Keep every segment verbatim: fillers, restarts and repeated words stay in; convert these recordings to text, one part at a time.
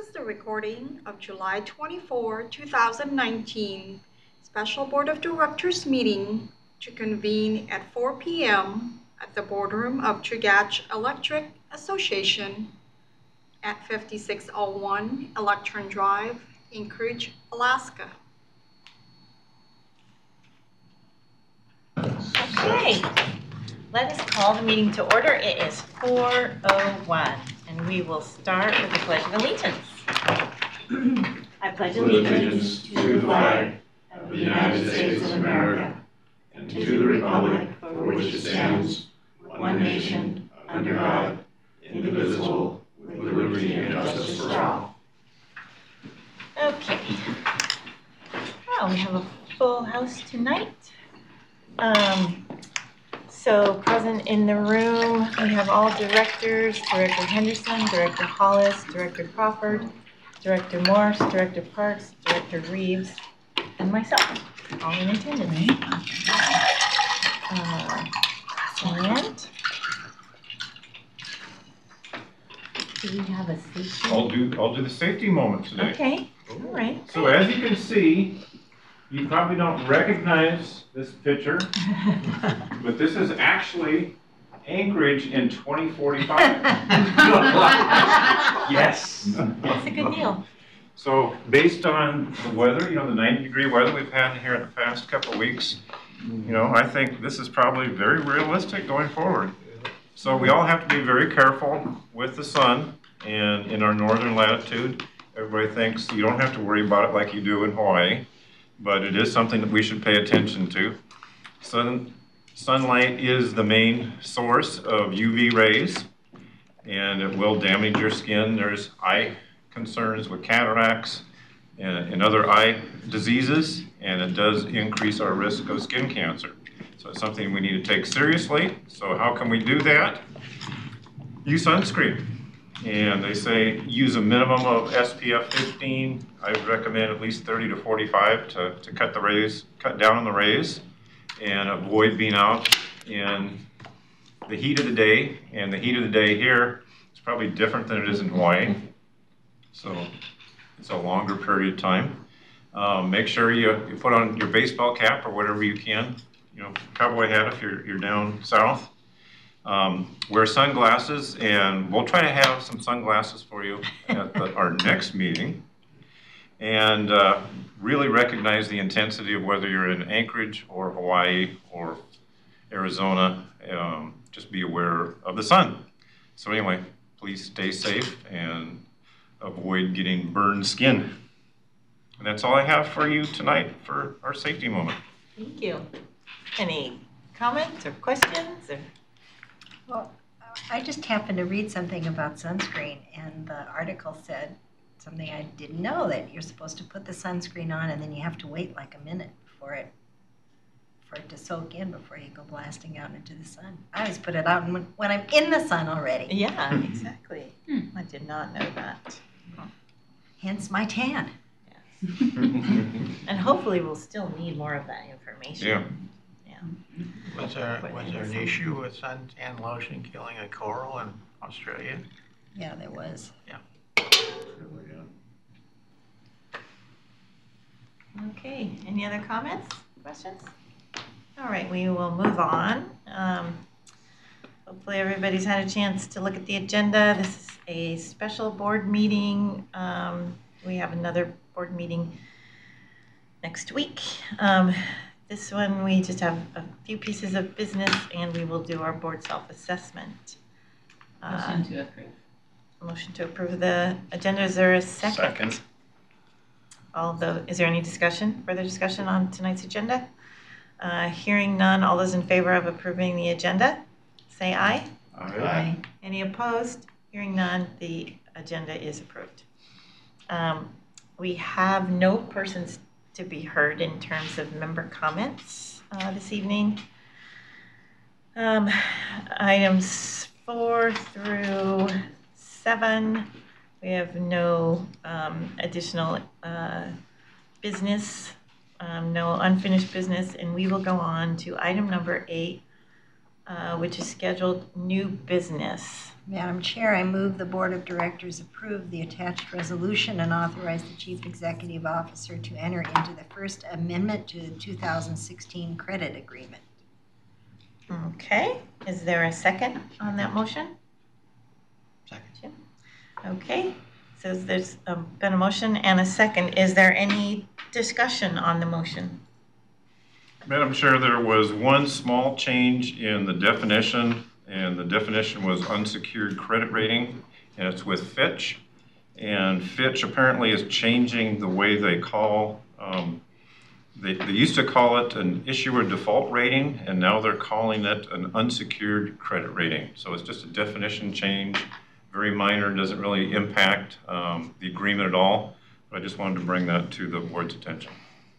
is the recording of July twenty-fourth, two thousand nineteen Special Board of Directors meeting to convene at four p m at the boardroom of Chugach Electric Association at fifty-six oh one Electron Drive, Anchorage, Alaska. Okay, let us call the meeting to order. It is four oh one, and we will start with the Pledge of Allegiance. I pledge allegiance to the flag of the United States of America and to the republic for which it stands, one nation, under God, indivisible, with liberty and justice for all. Okay. Well, we have a full house tonight. Um, so present in the room, we have all directors: Director Henderson, Director Hollis, Director Crawford, Director Morse, Director Parks, Director Reeves, and myself, all in attendance. Uh, and do we have a safety? I'll do, I'll do the safety moment today. Okay, all right. So as you can see, you probably don't recognize this picture, but this is actually Anchorage in twenty forty-five. Yes. That's a good deal. So based on the weather, you know, the ninety degree weather we've had here in the past couple of weeks, you know, I think this is probably very realistic going forward. So we all have to be very careful with the sun, and in our northern latitude, everybody thinks you don't have to worry about it like you do in Hawaii, but it is something that we should pay attention to. Sun, sunlight is the main source of U V rays, and it will damage your skin. There's eye concerns with cataracts and, and other eye diseases, and it does increase our risk of skin cancer. So it's something we need to take seriously. So how can we do that? Use sunscreen. And they say use a minimum of S P F fifteen. I would recommend at least thirty to forty-five to, to cut the rays, cut down on the rays, and avoid being out in the heat of the day. And the heat of the day here is probably different than it is in Hawaii. So it's a longer period of time. Um, make sure you, you put on your baseball cap or whatever you can. You know, cowboy hat if you're, you're down south. Um, wear sunglasses, and we'll try to have some sunglasses for you at the, our next meeting. And uh, really recognize the intensity of whether you're in Anchorage or Hawaii or Arizona. Um, just be aware of the sun. So anyway, please stay safe and avoid getting burned skin. And that's all I have for you tonight for our safety moment. Thank you. Any comments or questions? Or? Well, I just happened to read something about sunscreen, and the article said something I didn't know, that you're supposed to put the sunscreen on and then you have to wait like a minute for it for it to soak in before you go blasting out into the sun. I always put it on when, when I'm in the sun already. Yeah, exactly. Hmm. I did not know that. Hence my tan. Yes. And hopefully we'll still need more of that information. Yeah. Was there, was there an issue with suntan lotion killing a coral in Australia? Yeah, there was. Yeah. Okay, any other comments, questions? All right, we will move on. Um, hopefully everybody's had a chance to look at the agenda. This is a special board meeting. Um, we have another board meeting next week. Um, This one, we just have a few pieces of business, and we will do our board self-assessment. Motion to approve. Uh, motion to approve the agenda. Is there a second? Second. All the, is there any discussion, further discussion on tonight's agenda? Uh, hearing none, all those in favor of approving the agenda, say aye. Aye. Any opposed? Hearing none, the agenda is approved. Um, we have no persons to be heard in terms of member comments uh, this evening. Um, items four through seven, we have no um, additional uh, business, um, no unfinished business, and we will go on to item number eight, uh, which is scheduled new business. Madam Chair, I move the Board of Directors approve the attached resolution and authorize the Chief Executive Officer to enter into the First Amendment to the two thousand sixteen Credit Agreement. Okay, is there a second on that motion? Second. Okay, so there's um, been a motion and a second. Is there any discussion on the motion? Madam Chair, there was one small change in the definition, and the definition was unsecured credit rating, and it's with Fitch. And Fitch apparently is changing the way they call, um, they, they used to call it an issuer default rating, and now they're calling it an unsecured credit rating. So it's just a definition change, very minor, doesn't really impact um, the agreement at all. But I just wanted to bring that to the board's attention.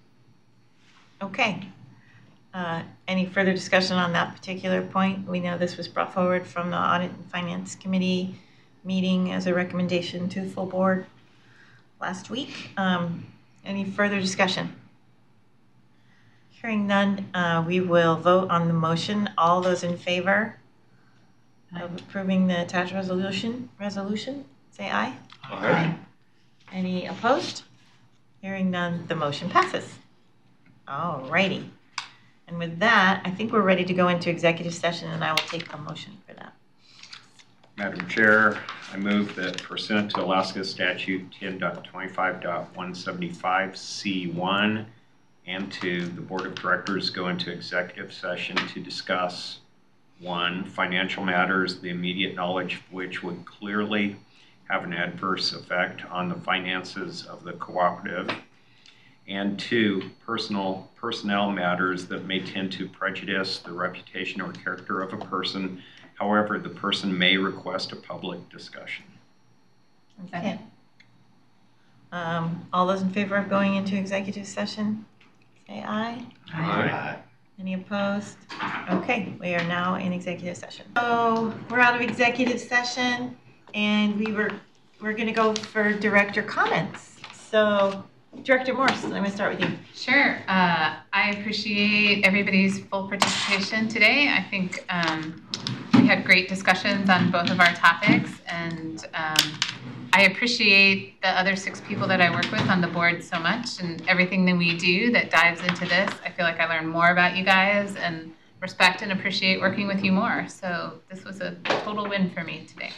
Okay. Uh, any further discussion on that particular point? We know this was brought forward from the Audit and Finance Committee meeting as a recommendation to the full board last week. Um, any further discussion? Hearing none, uh, we will vote on the motion. All those in favor of approving the attached resolution, resolution, say aye. Aye. Any opposed? Hearing none, the motion passes. All righty. And with that, I think we're ready to go into executive session, and I will take a motion for that. Madam Chair, I move that pursuant to Alaska Statute ten twenty-five one seventy-five C one and two, the Board of Directors go into executive session to discuss, one, financial matters, the immediate knowledge of which would clearly have an adverse effect on the finances of the cooperative, and two, personal personnel matters that may tend to prejudice the reputation or character of a person. However, the person may request a public discussion. Okay. Um, all those in favor of going into executive session, say aye. Aye. Any opposed? Okay, we are now in executive session. So we're out of executive session, and we were we're going to go for director comments. So, Director Morse, I'm going to start with you. Sure. Uh, I appreciate everybody's full participation today. I think um, we had great discussions on both of our topics, and um, I appreciate the other six people that I work with on the board so much, and everything that we do that dives into this. I feel like I learned more about you guys and respect and appreciate working with you more. So this was a total win for me today.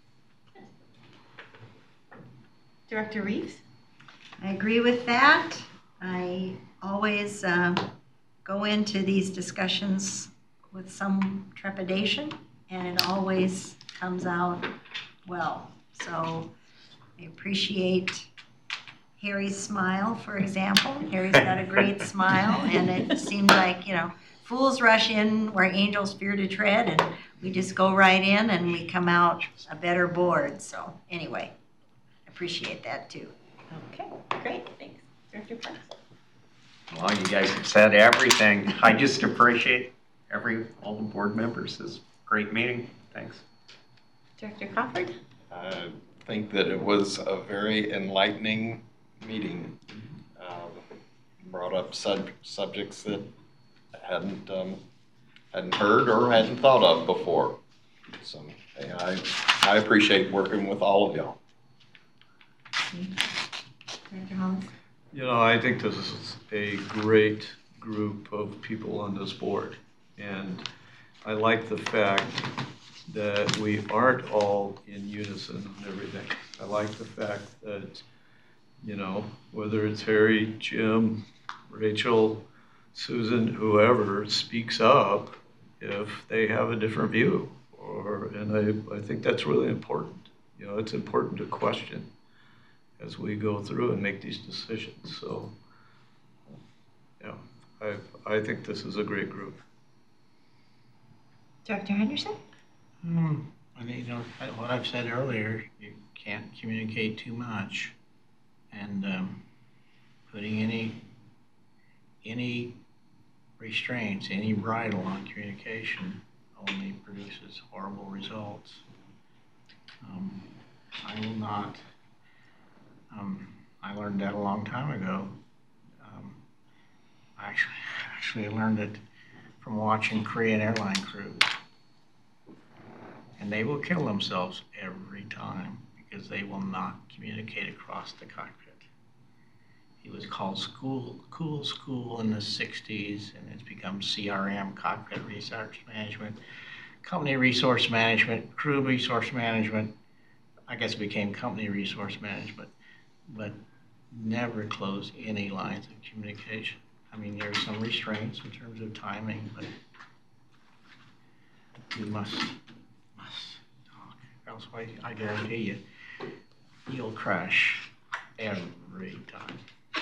Director Reeves? I agree with that. I always um, go into these discussions with some trepidation, and it always comes out well. So I appreciate Harry's smile, for example. Harry's got a great smile, and it seems like, you know, fools rush in where angels fear to tread, and we just go right in and we come out a better board. So anyway, appreciate that too. Okay, great, thanks. Director Parks? Well, you guys have said everything. I just appreciate every, all the board members. This is a great meeting. Thanks. Director Crawford? I think that it was a very enlightening meeting. Um, brought up sub- subjects that I hadn't um, hadn't heard or hadn't thought of before. So hey, I I appreciate working with all of y'all. Director Hollis? You know, I think this is a great group of people on this board. And I like the fact that we aren't all in unison on everything. I like the fact that, you know, whether it's Harry, Jim, Rachel, Susan, whoever speaks up if they have a different view. Or, and I, I think that's really important. You know, it's important to question as we go through and make these decisions. So, yeah, I I think this is a great group. Director Henderson? Hmm. And you know, what I've said earlier, you can't communicate too much. And um, putting any any restraints, any bridle on communication only produces horrible results. Um, I will not, um, I learned that a long time ago. Um, I actually, actually learned it from watching Korean airline crews. And they will kill themselves every time because they will not communicate across the cockpit. It was called School Cool School in the sixties, and it's become C R M, Cockpit Resource Management, Company Resource Management, Crew Resource Management. I guess it became Company Resource Management, but never close any lines of communication. I mean, there's some restraints in terms of timing, but you must, must talk. Else I, I guarantee you, you'll crash every time.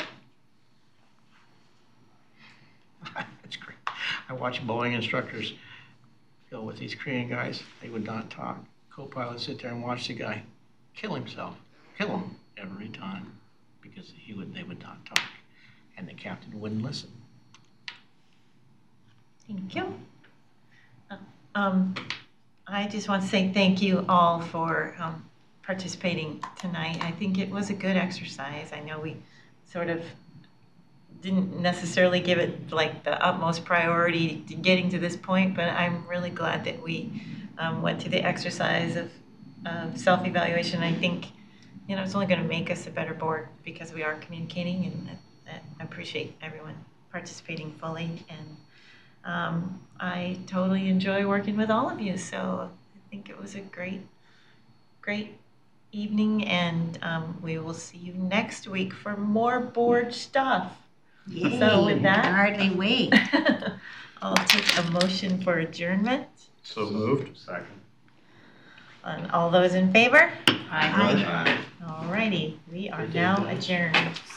It's great. I watch Boeing instructors go with these Korean guys. They would not talk. Co-pilots sit there and watch the guy kill himself, kill him every time because he would, they would not talk, and the captain wouldn't listen. Thank you. Um, I just want to say thank you all for um, participating tonight. I think it was a good exercise. I know we sort of didn't necessarily give it like the utmost priority to getting to this point, but I'm really glad that we um, went through the exercise of uh, self-evaluation. I think, you know, it's only going to make us a better board because we are communicating, and I, I appreciate everyone participating fully. And um, I totally enjoy working with all of you. So I think it was a great, great evening, and um, we will see you next week for more board stuff. Yay, So with that, I can hardly wait. I'll take a motion for adjournment. So moved. Second. And all those in favor? Aye. All righty, we are now adjourned.